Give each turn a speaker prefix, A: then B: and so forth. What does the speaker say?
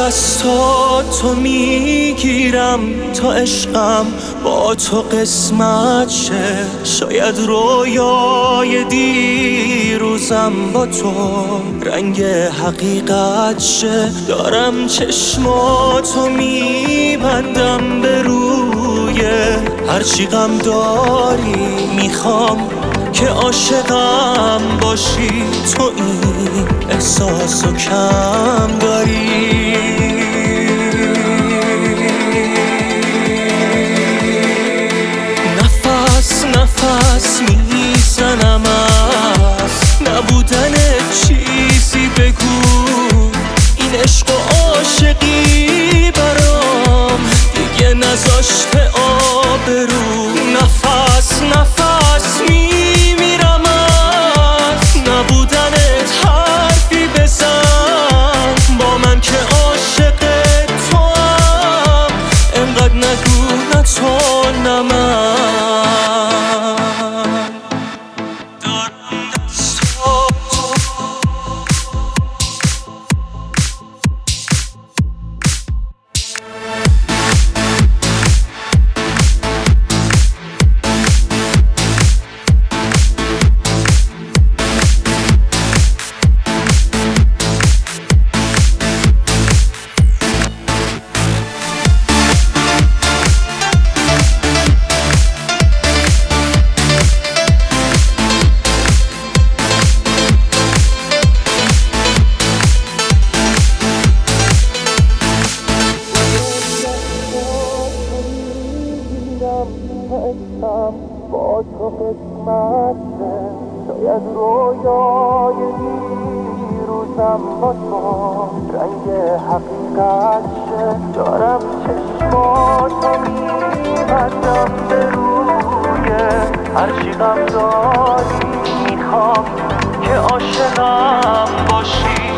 A: دستاتو میگیرم تا عشقم با تو قسمت شه. شاید رویای دیروزم با تو رنگ حقیقت شه. دارم چشماتو میبندم به روی هرچی غم داری. میخوام که عاشقم باشی، تو این احساسو کم داری. نفس نفس میزنم از نبودن چیزی. بگو این عشق و عاشقی برام دیگه نذاشته آبرو. نفس نفس میمیرم از نبودنت. حرفی بزن با من که عاشق تو هم. انقدر نگو نه تو نه من. با تو قسمت شه. شاید رویای دیروزم با تو رنگ حقیقت شه. دارم چشماتو میبندم به روی هرچی غم داری. میخوام که عاشقم باشی،